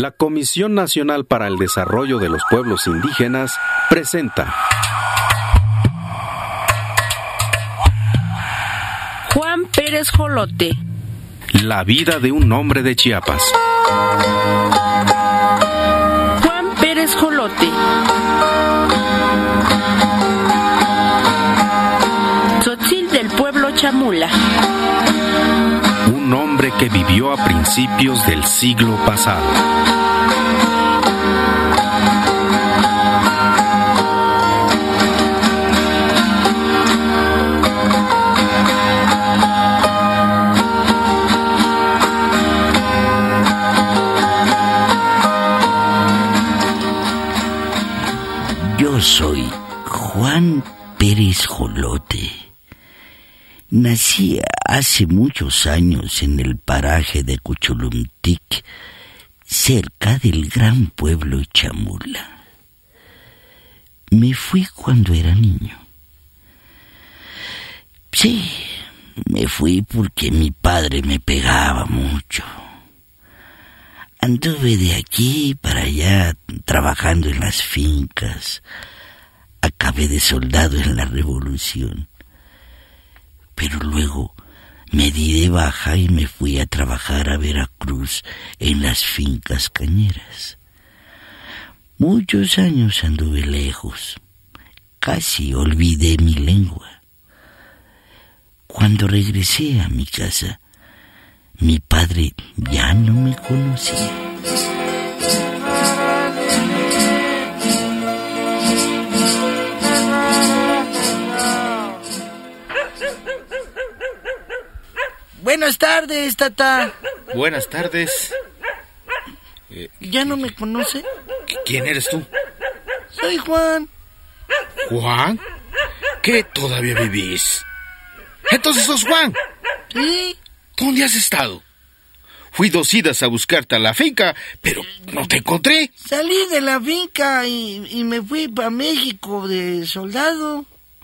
La Comisión Nacional para el Desarrollo de los Pueblos Indígenas presenta Juan Pérez Jolote. La vida de un hombre de Chiapas. Juan Pérez Jolote. Tzotzil del pueblo Chamula. Un hombre que vivió a principios del siglo pasado. Yo soy Juan Pérez Jolote. Nací hace muchos años en el paraje de Cuchulumtic, cerca del gran pueblo Chamula. Me fui cuando era niño. Sí, me fui porque mi padre me pegaba mucho. Anduve de aquí para allá trabajando en las fincas. Acabé de soldado en la Revolución. Pero luego me di de baja y me fui a trabajar a Veracruz en las fincas cañeras. Muchos años anduve lejos. Casi olvidé mi lengua. Cuando regresé a mi casa, mi padre ya no me conocía. Buenas tardes, tata. Buenas tardes. ¿Ya no me conoce? ¿Quién eres tú? Soy Juan. ¿Juan? ¿Qué todavía vivís? Entonces sos Juan. Sí. ¿Dónde has estado? Fui 2 idas a buscarte a la finca, pero no te encontré. Salí de la finca y me fui para México de soldado.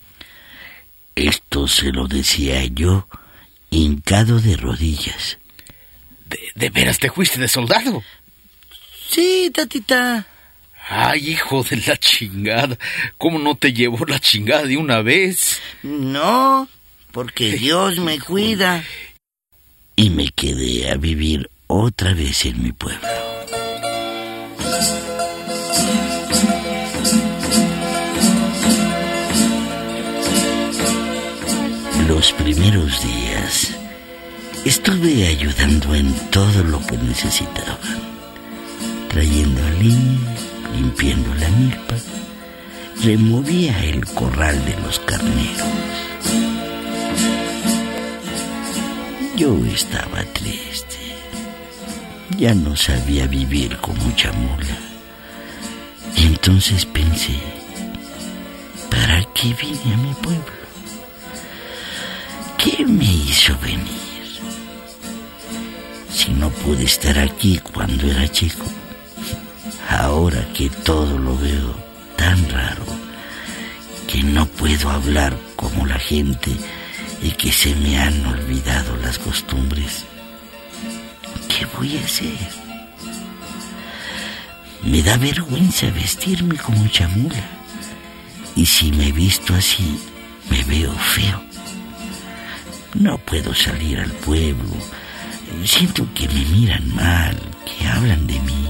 Esto se lo decía yo, hincado de rodillas. ¿De veras te fuiste de soldado? Sí, tatita. Ay, hijo de la chingada. ¿Cómo no te llevó la chingada de una vez? No, porque Dios me cuida. Y me quedé a vivir otra vez en mi pueblo. Los primeros días estuve ayudando en todo lo que necesitaban, trayendo leña, limpiando la milpa, removía el corral de los carneros. Yo estaba triste. Ya no sabía vivir como Chamula. Y entonces pensé, ¿para qué vine a mi pueblo? ¿Qué me hizo venir? Si no pude estar aquí cuando era chico, ahora que todo lo veo tan raro, que no puedo hablar como la gente y que se me han olvidado las costumbres, ¿qué voy a hacer? Me da vergüenza vestirme como Chamula, y si me visto así, me veo feo. No puedo salir al pueblo. Siento que me miran mal, que hablan de mí.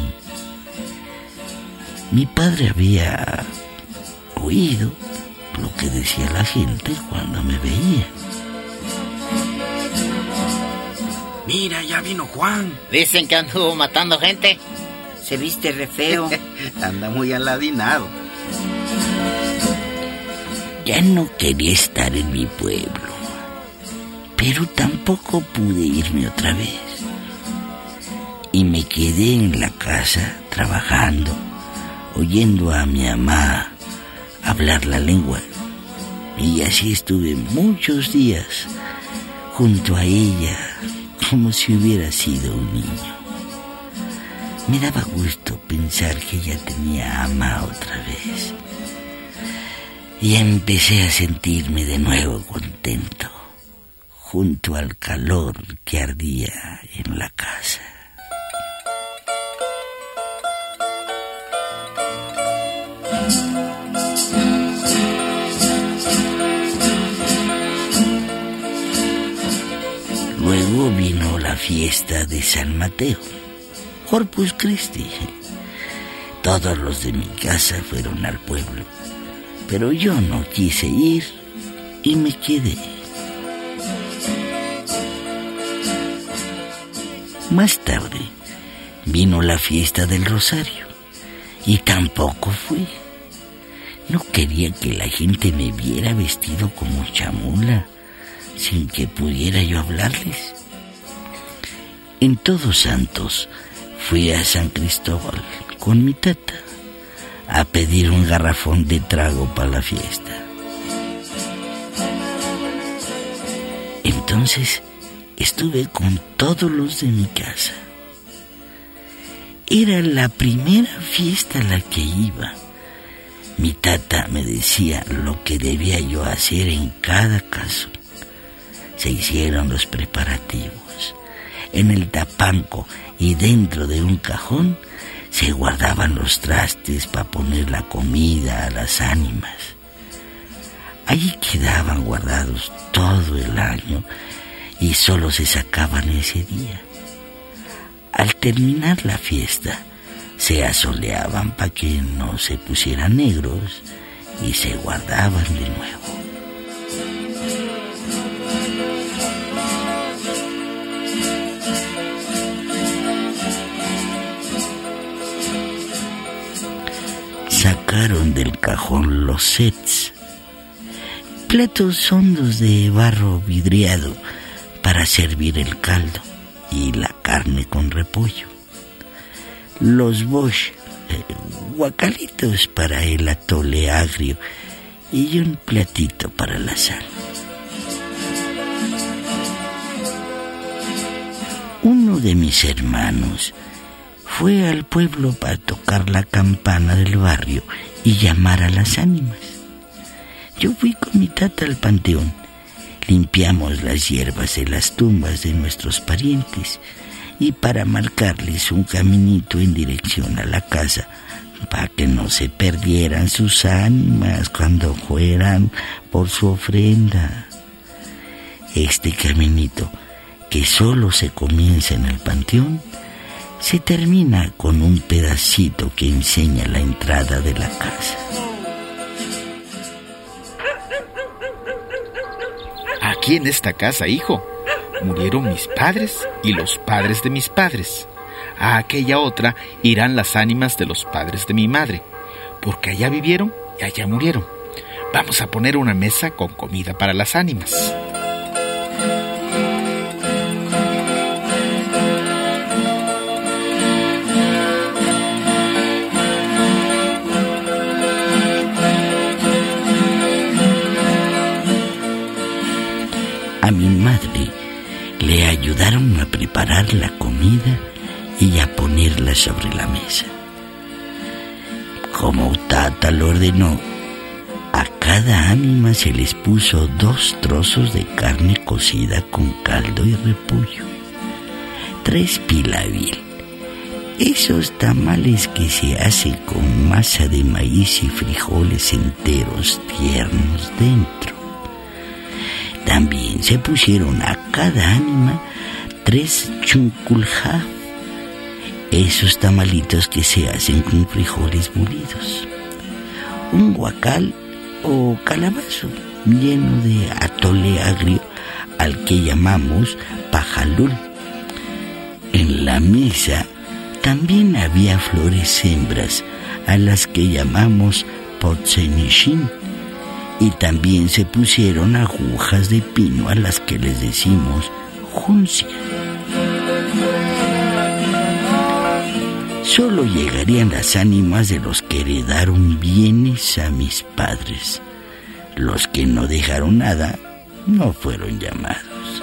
Mi padre había oído lo que decía la gente cuando me veía. Mira, ya vino Juan. Dicen que anduvo matando gente. Se viste re feo. Anda muy aladinado. Ya no quería estar en mi pueblo, pero tampoco pude irme otra vez. Y me quedé en la casa trabajando, oyendo a mi mamá hablar la lengua. Y así estuve muchos días junto a ella, como si hubiera sido un niño. Me daba gusto pensar que ella tenía a mamá otra vez. Y empecé a sentirme de nuevo contento, junto al calor que ardía en la casa. fiesta de San Mateo, Corpus Christi. Todos los de mi casa fueron al pueblo, pero yo no quise ir y me quedé. Más tarde vino la fiesta del Rosario y tampoco fui. No quería que la gente me viera vestido como chamula, sin que pudiera yo hablarles. En Todos Santos fui a San Cristóbal con mi tata a pedir un garrafón de trago para la fiesta. Entonces estuve con todos los de mi casa. Era la primera fiesta a la que iba. Mi tata me decía lo que debía yo hacer en cada caso. Se hicieron los preparativos. En el tapanco y dentro de un cajón se guardaban los trastes para poner la comida a las ánimas. Allí quedaban guardados todo el año y solo se sacaban ese día. Al terminar la fiesta, se asoleaban para que no se pusieran negros y se guardaban de nuevo. Sacaron del cajón los sets, platos hondos de barro vidriado para servir el caldo y la carne con repollo. Los bosh, guacalitos para el atole agrio y un platito para la sal. Uno de mis hermanos fue al pueblo para tocar la campana del barrio y llamar a las ánimas. Yo fui con mi tata al panteón. Limpiamos las hierbas de las tumbas de nuestros parientes y para marcarles un caminito en dirección a la casa para que no se perdieran sus ánimas cuando fueran por su ofrenda. Este caminito, que solo se comienza en el panteón, se termina con un pedacito que enseña la entrada de la casa. Aquí en esta casa, hijo, murieron mis padres y los padres de mis padres. A aquella otra irán las ánimas de los padres de mi madre, porque allá vivieron y allá murieron. Vamos a poner una mesa con comida para las ánimas. A mi madre le ayudaron a preparar la comida y a ponerla sobre la mesa. Como tata lo ordenó, a cada ánima se les puso 2 trozos de carne cocida con caldo y repollo, 3 pilavil, esos tamales que se hacen con masa de maíz y frijoles enteros tiernos dentro. También se pusieron a cada ánima 3 chunculjá, esos tamalitos que se hacen con frijoles molidos, un guacal o calabazo lleno de atole agrio al que llamamos pajalul. En la mesa también había flores hembras a las que llamamos potsenishin, y también se pusieron agujas de pino a las que les decimos juncia. Solo llegarían las ánimas de los que heredaron bienes a mis padres. Los que no dejaron nada no fueron llamados.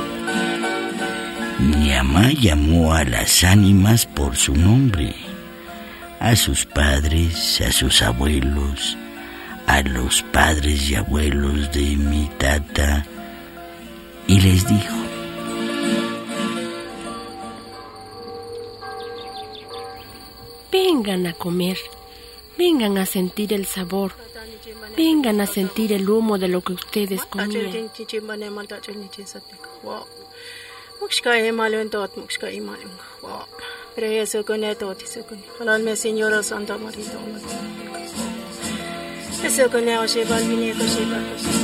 Mi mamá llamó a las ánimas por su nombre, a sus padres, a sus abuelos, a los padres y abuelos de mi tata, y les dijo: vengan a comer, vengan a sentir el sabor, vengan a sentir el humo de lo que ustedes comían. Mukshkai malun tot mukshkai malun. Wow. Preso con esto tiso con. Halal me señora Santa María. Eso con el oshebal vine con shebal.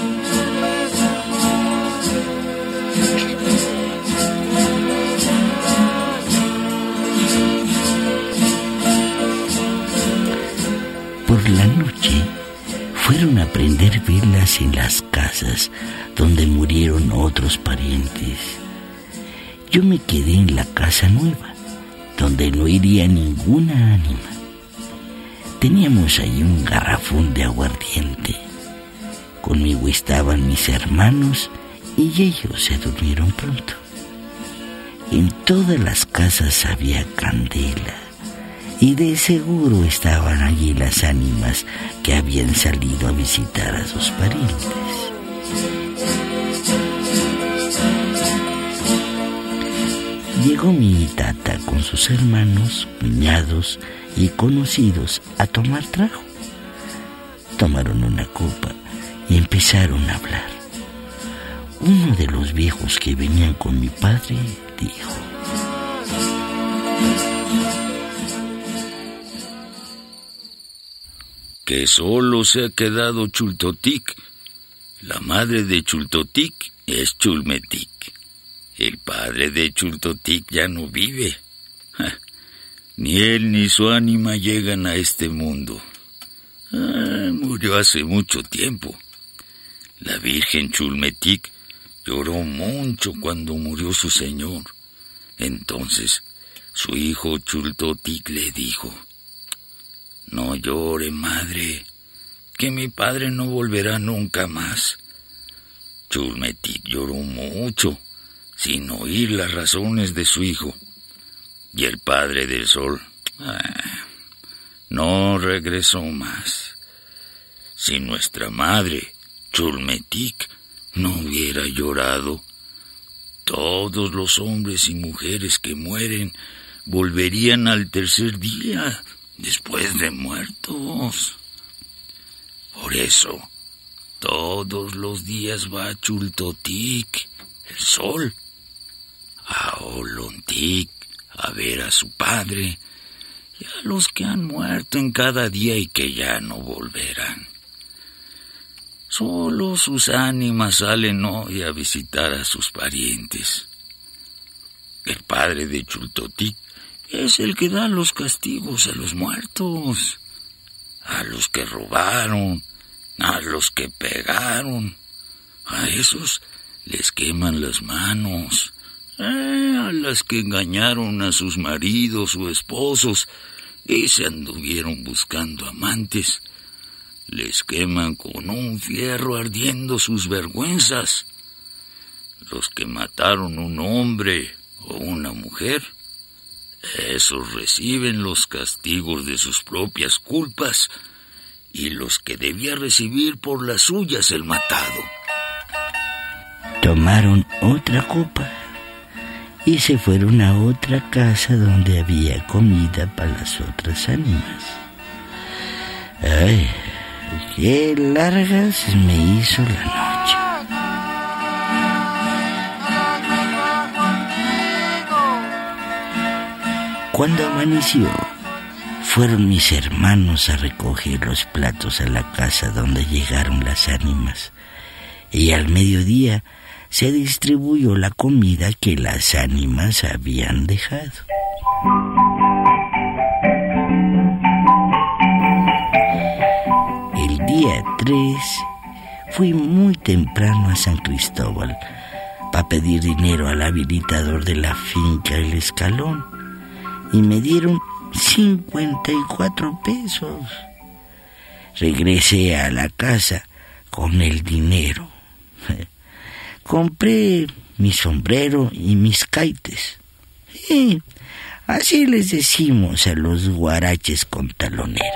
Por la noche fueron a prender velas en las casas donde murieron otros parientes. Yo me quedé en la casa nueva, donde no iría ninguna ánima. Teníamos ahí un garrafón de aguardiente. Conmigo estaban mis hermanos y ellos se durmieron pronto. En todas las casas había candela y de seguro estaban allí las ánimas que habían salido a visitar a sus parientes. Llegó mi tata con sus hermanos, cuñados y conocidos a tomar trago. Tomaron una copa y empezaron a hablar. Uno de los viejos que venían con mi padre dijo: que solo se ha quedado Chultotic. La madre de Chultotic es Chulmetic. El padre de Chultotic ya no vive. Ni él ni su ánima llegan a este mundo. Murió hace mucho tiempo. La Virgen Chulmetic lloró mucho cuando murió su señor. Entonces su hijo Chultotic le dijo: no llore, madre, que mi padre no volverá nunca más. Chulmetic lloró mucho, sin oír las razones de su hijo. Y el padre del sol no regresó más. Si nuestra madre, Chulmetic, no hubiera llorado, todos los hombres y mujeres que mueren volverían al tercer día, después de muertos. Por eso, todos los días va Chultotic, el sol, a Olontic a ver a su padre y a los que han muerto en cada día y que ya no volverán. Solo sus ánimas salen hoy a visitar a sus parientes. El padre de Chultotic es el que da los castigos a los muertos, a los que robaron, a los que pegaron. A esos les queman las manos. A las que engañaron a sus maridos o esposos y se anduvieron buscando amantes, les queman con un fierro ardiendo sus vergüenzas. Los que mataron un hombre o una mujer, esos reciben los castigos de sus propias culpas y los que debía recibir por las suyas el matado. Tomaron otra copa y se fueron a otra casa donde había comida para las otras ánimas. Ay, qué larga se me hizo la noche. Cuando amaneció, fueron mis hermanos a recoger los platos a la casa donde llegaron las ánimas, y al mediodía se distribuyó la comida que las ánimas habían dejado. El día 3 fui muy temprano a San Cristóbal para pedir dinero al habilitador de la finca El Escalón y me dieron 54 pesos. Regresé a la casa con el dinero. Compré mi sombrero y mis caites. Y así les decimos a los guaraches con talonera.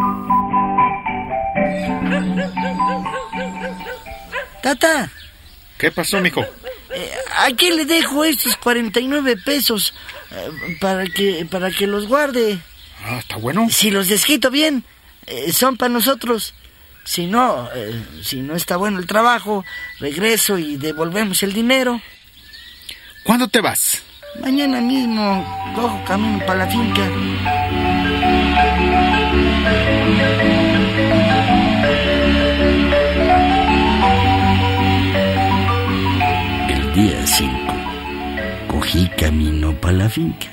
Tata. ¿Qué pasó, mijo? Aquí le dejo estos 49 pesos para que los guarde. Ah, está bueno. Si los desquito bien, son para nosotros. Si no está bueno el trabajo, regreso y devolvemos el dinero. ¿Cuándo te vas? Mañana mismo cojo camino para la finca. El día 5 cogí camino para la finca.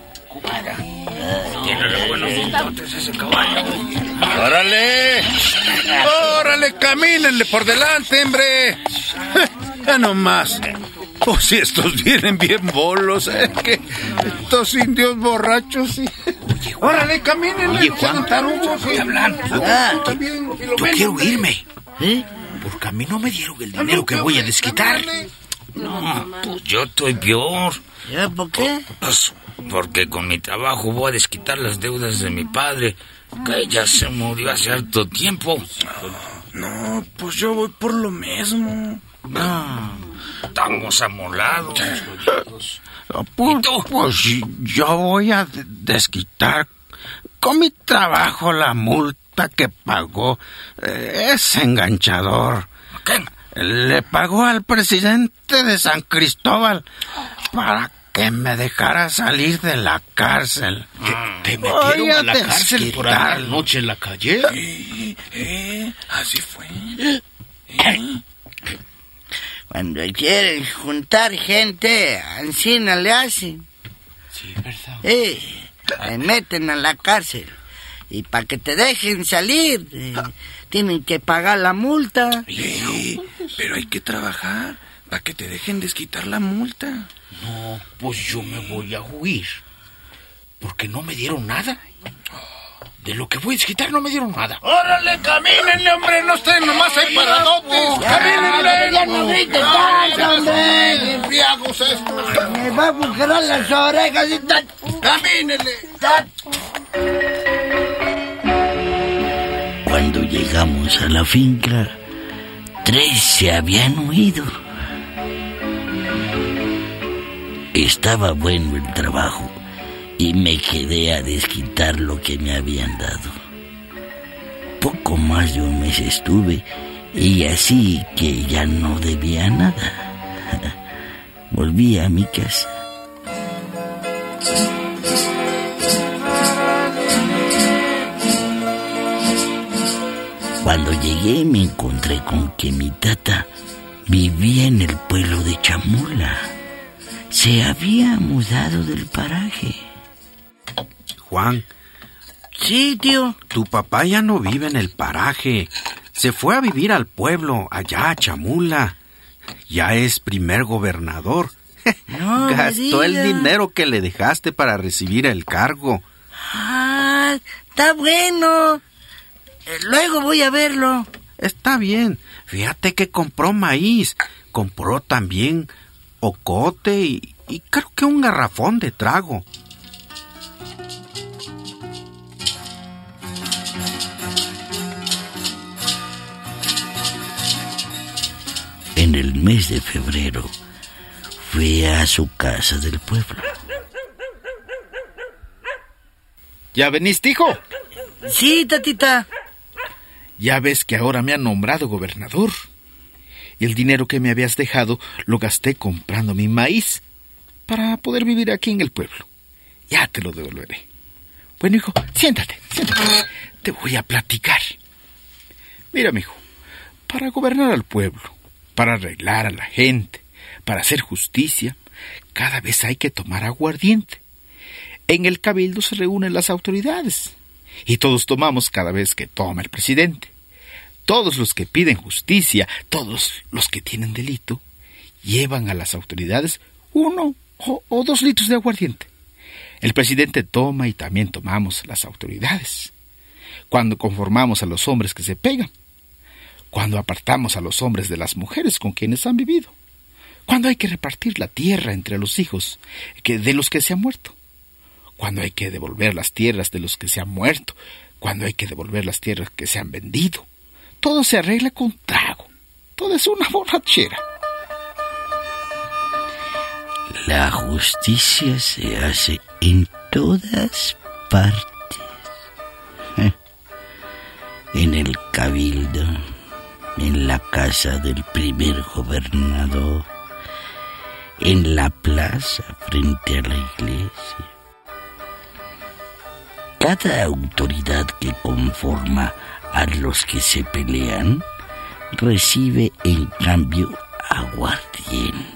¡Órale! ¡Órale, camínenle por delante, hombre! Ya no más. Pues si estos vienen bien bolos, que estos indios borrachos, sí. ¡Órale, camínenle! Oye, Juan, ¿qué hablan? Yo quiero irme. Porque a mí no me dieron el dinero que voy a desquitar. No, pues yo estoy peor. ¿Ya por qué? Pues porque con mi trabajo voy a desquitar las deudas de mi padre, que ya se murió hace harto tiempo. No, pues yo voy por lo mismo. No, estamos amolados. Pues yo voy a desquitar con mi trabajo la multa que pagó ese enganchador. ¿Qué? Le pagó al presidente de San Cristóbal para que me dejara salir de la cárcel. ¿Te metieron a la cárcel por andar noche en la calle? Así fue. Cuando quieren juntar gente, ancina le hacen. Sí, verdad. Me meten a la cárcel. Y para que te dejen salir, tienen que pagar la multa. Pero hay que trabajar para que te dejen desquitar la multa. No, pues yo me voy a huir. Porque no me dieron nada. De lo que voy a desquitar no me dieron nada. ¡Órale, camínenle, hombre! ¡No estén nomás ahí paradotes! ¡Camínenle! ¡Ya no grites tanto, hombre! ¡Embriagos estos! ¡Me va a buscar las orejas! ¡Camínenle! Cuando llegamos a la finca, 3 se habían huido. Estaba bueno el trabajo y me quedé a desquitar lo que me habían dado. Poco más de un mes estuve y así que ya no debía nada. Volví a mi casa. Cuando llegué me encontré con que mi tata vivía en el pueblo de Chamula. Se había mudado del paraje. Juan. Sí, tío. Tu papá ya no vive en el paraje. Se fue a vivir al pueblo, allá a Chamula. Ya es primer gobernador. No, gastó el dinero que le dejaste para recibir el cargo. Ah, está bueno. Luego voy a verlo. Está bien. Fíjate que compró maíz. Compró también ocote y creo que un garrafón de trago. En el mes de febrero fui a su casa del pueblo. ¿Ya veniste, hijo? Sí, tatita. Ya ves que ahora me han nombrado gobernador. Y el dinero que me habías dejado lo gasté comprando mi maíz para poder vivir aquí en el pueblo. Ya te lo devolveré. Bueno, hijo, siéntate. Te voy a platicar. Mira, mijo, para gobernar al pueblo, para arreglar a la gente, para hacer justicia, cada vez hay que tomar aguardiente. En el cabildo se reúnen las autoridades y todos tomamos cada vez que toma el presidente. Todos los que piden justicia, todos los que tienen delito, llevan a las autoridades 1 o 2 litros de aguardiente. El presidente toma y también tomamos las autoridades. Cuando conformamos a los hombres que se pegan, cuando apartamos a los hombres de las mujeres con quienes han vivido, cuando hay que repartir la tierra entre los hijos de los que se han muerto, cuando hay que devolver las tierras de los que se han muerto, cuando hay que devolver las tierras que se han vendido. Todo se arregla con trago. Todo es una borrachera. La justicia se hace en todas partes. En el cabildo, en la casa del primer gobernador, en la plaza frente a la iglesia. Cada autoridad que conforma a los que se pelean recibe en cambio aguardiente.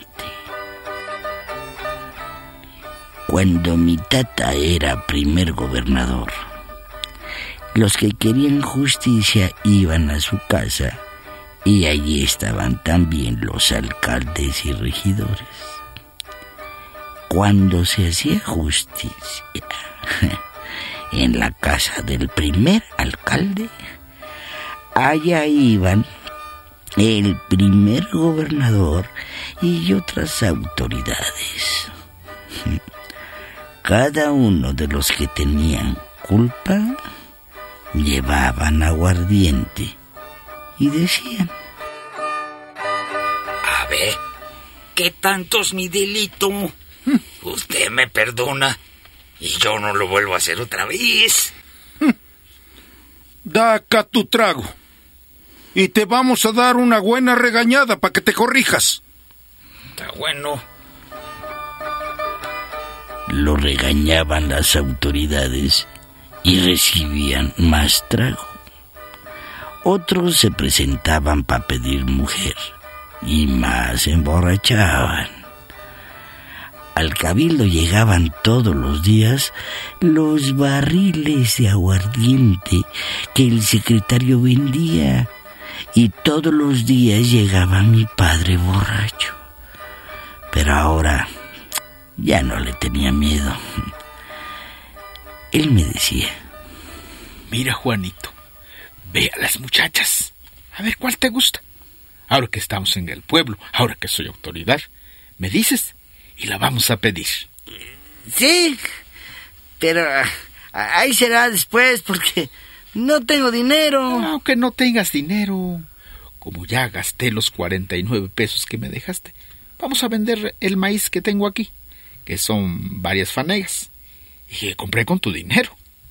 Cuando mi tata era primer gobernador, los que querían justicia iban a su casa y allí estaban también los alcaldes y regidores. Cuando se hacía justicia en la casa del primer alcalde, allá iban el primer gobernador y otras autoridades. Cada uno de los que tenían culpa llevaban aguardiente y decían: A ver, ¿qué tanto es mi delito? Usted me perdona y yo no lo vuelvo a hacer otra vez. Da acá tu trago y te vamos a dar una buena regañada para que te corrijas. Está bueno. Lo regañaban las autoridades y recibían más trago. Otros se presentaban para pedir mujer y más se emborrachaban. Al cabildo llegaban todos los días los barriles de aguardiente que el secretario vendía, y todos los días llegaba mi padre borracho. Pero ahora ya no le tenía miedo. Él me decía: Mira, Juanito, ve a las muchachas, a ver cuál te gusta. Ahora que estamos en el pueblo, ahora que soy autoridad, me dices y la vamos a pedir. Sí, pero ahí será después porque no tengo dinero. Aunque no tengas dinero, como ya gasté los 49 pesos que me dejaste, vamos a vender el maíz que tengo aquí, que son varias fanegas, y que compré con tu dinero.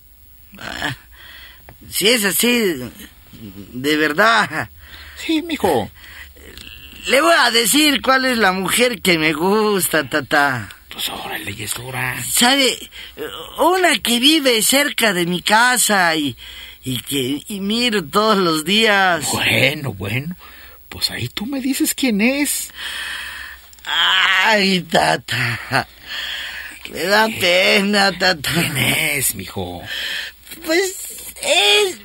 Si es así, de verdad. Sí, mijo. Le voy a decir cuál es la mujer que me gusta, tata. Pues órale, ya es hora. ¿Sabe? Una que vive cerca de mi casa y miro todos los días. Bueno, pues ahí tú me dices quién es. Ay, tata, me da pena, tata. ¿Quién es, mijo? Pues es...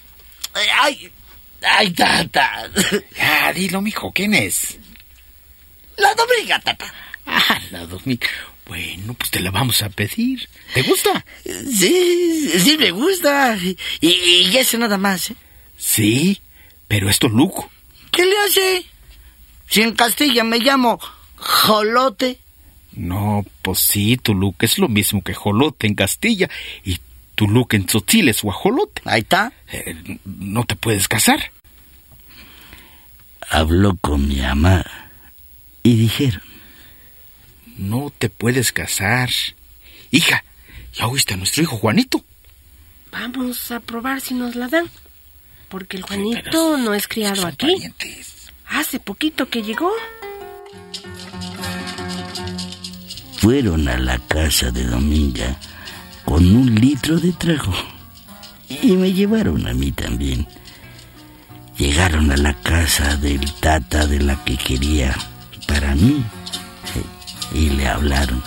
Ay, tata. Ya, dilo, mijo, ¿quién es? La Dominga, tata. La Dominga. Bueno, pues te la vamos a pedir. ¿Te gusta? Sí, me gusta. Y eso nada más, ¿eh? Sí, pero esto es Luco. ¿Qué le hace? Si en Castilla me llamo Jolote. No, pues sí, Tuluca es lo mismo que Jolote en Castilla, y Tuluca en Tzotzil es guajolote. Ahí está. No te puedes casar. Habló con mi mamá y dijeron: No te puedes casar. Hija, ¿ya oíste a nuestro hijo Juanito? Vamos a probar si nos la dan, porque el Juanito no es criado aquí. Parientes. Hace poquito que llegó. Fueron a la casa de Dominga con 1 litro de trago y me llevaron a mí también. Llegaron a la casa del tata de la que quería para mí y le hablaron.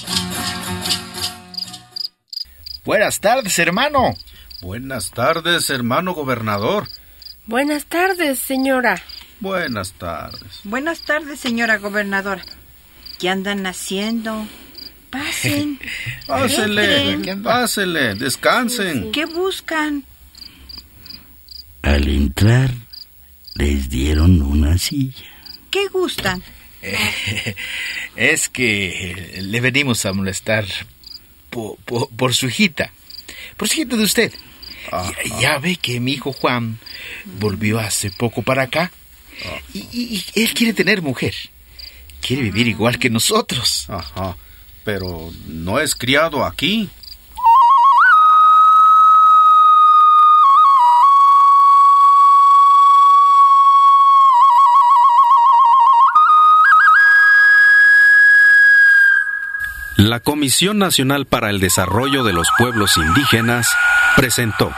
Buenas tardes, hermano. Buenas tardes, hermano gobernador. Buenas tardes, señora. Buenas tardes. Buenas tardes, señora gobernadora. ¿Qué andan haciendo? Pasen. Pásele, descansen. ¿Qué buscan? Al entrar, les dieron una silla. ¿Qué gustan? Es que le venimos a molestar por su hijita. Por su hijita de usted. Ya ve que mi hijo Juan volvió hace poco para acá. Y él quiere tener mujer. Quiere vivir igual que nosotros. Ajá, pero no es criado aquí. La Comisión Nacional para el Desarrollo de los Pueblos Indígenas presentó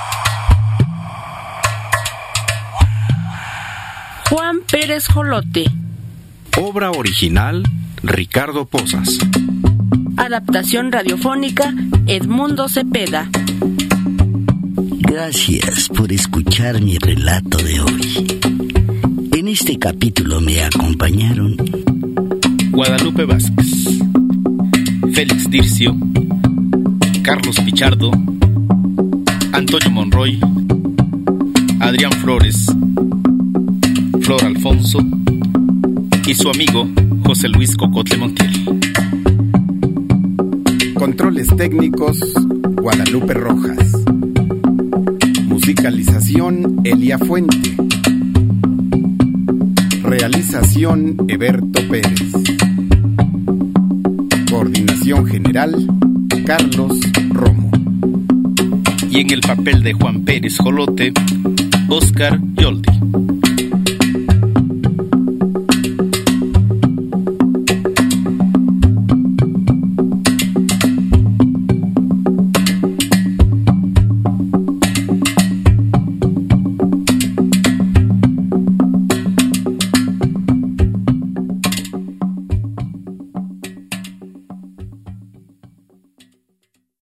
Juan Pérez Jolote. Obra original, Ricardo Pozas. Adaptación radiofónica, Edmundo Cepeda. Gracias por escuchar mi relato de hoy. En este capítulo me acompañaron Guadalupe Vázquez, Félix Dircio, Carlos Pichardo, Antonio Monroy, Adrián Flores, Flor Alfonso y su amigo José Luis Cocotle Montiel. Controles técnicos, Guadalupe Rojas. Musicalización, Elia Fuente. Realización, Eberto Pérez. Coordinación general, Carlos Romo. Y en el papel de Juan Pérez Jolote, Óscar Yoldi.